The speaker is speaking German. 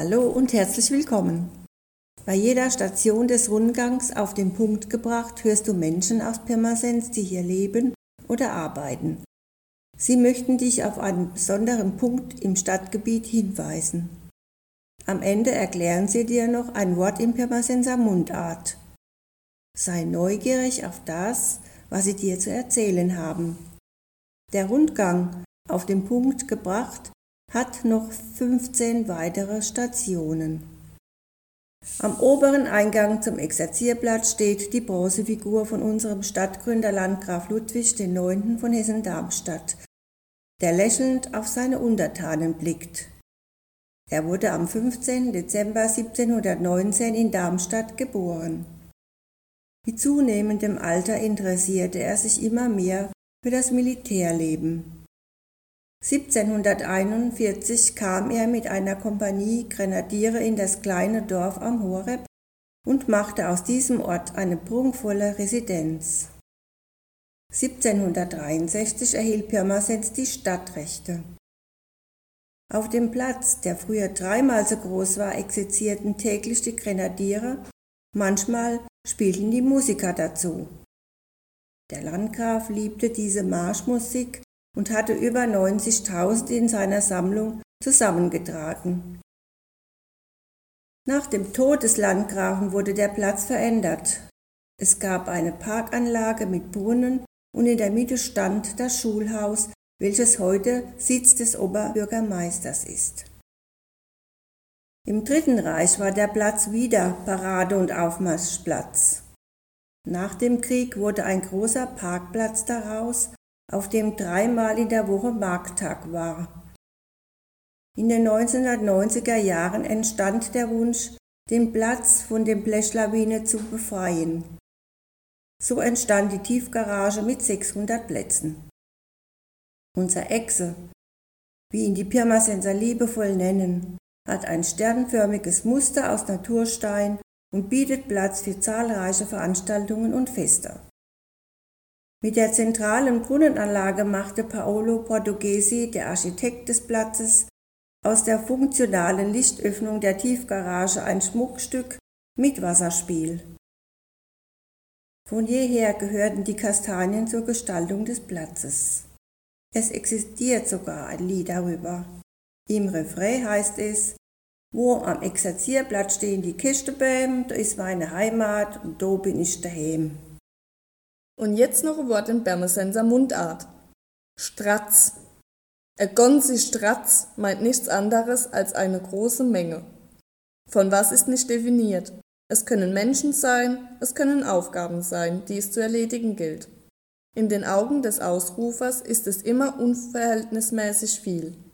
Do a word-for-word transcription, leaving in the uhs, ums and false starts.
Hallo und herzlich willkommen. Bei jeder Station des Rundgangs auf den Punkt gebracht hörst du Menschen aus Pirmasens, die hier leben oder arbeiten. Sie möchten dich auf einen besonderen Punkt im Stadtgebiet hinweisen. Am Ende erklären sie dir noch ein Wort in Pirmasenser Mundart. Sei neugierig auf das, was sie dir zu erzählen haben. Der Rundgang auf den Punkt gebracht hat noch fünfzehn weitere Stationen. Am oberen Eingang zum Exerzierplatz steht die Bronzefigur von unserem Stadtgründer Landgraf Ludwig der Neunte von Hessen-Darmstadt, der lächelnd auf seine Untertanen blickt. Er wurde am fünfzehnten Dezember siebzehnhundertneunzehn in Darmstadt geboren. Mit zunehmendem Alter interessierte er sich immer mehr für das Militärleben. siebzehnhunderteinundvierzig kam er mit einer Kompanie Grenadiere in das kleine Dorf am Horeb und machte aus diesem Ort eine prunkvolle Residenz. siebzehnhundertdreiundsechzig erhielt Pirmasens die Stadtrechte. Auf dem Platz, der früher dreimal so groß war, exerzierten täglich die Grenadiere, manchmal spielten die Musiker dazu. Der Landgraf liebte diese Marschmusik und hatte über neunzigtausend in seiner Sammlung zusammengetragen. Nach dem Tod des Landgrafen wurde der Platz verändert. Es gab eine Parkanlage mit Brunnen und in der Mitte stand das Schulhaus, welches heute Sitz des Oberbürgermeisters ist. Im Dritten Reich war der Platz wieder Parade- und Aufmarschplatz. Nach dem Krieg wurde ein großer Parkplatz daraus, auf dem dreimal in der Woche Markttag war. In den neunzehnhundertneunziger Jahren entstand der Wunsch, den Platz von der Blechlawine zu befreien. So entstand die Tiefgarage mit sechshundert Plätzen. Unser Echse, wie ihn die Pirmasenser liebevoll nennen, hat ein sternförmiges Muster aus Naturstein und bietet Platz für zahlreiche Veranstaltungen und Feste. Mit der zentralen Brunnenanlage machte Paolo Portoghesi, der Architekt des Platzes, aus der funktionalen Lichtöffnung der Tiefgarage ein Schmuckstück mit Wasserspiel. Von jeher gehörten die Kastanien zur Gestaltung des Platzes. Es existiert sogar ein Lied darüber. Im Refrain heißt es: Wo am Exerzierplatz stehen die Kistebäm, da ist meine Heimat und da bin ich daheim. Und jetzt noch ein Wort in Pirmasenser Mundart. Stratz. A gonzi Stratz meint nichts anderes als eine große Menge. Von was ist nicht definiert. Es können Menschen sein, es können Aufgaben sein, die es zu erledigen gilt. In den Augen des Ausrufers ist es immer unverhältnismäßig viel.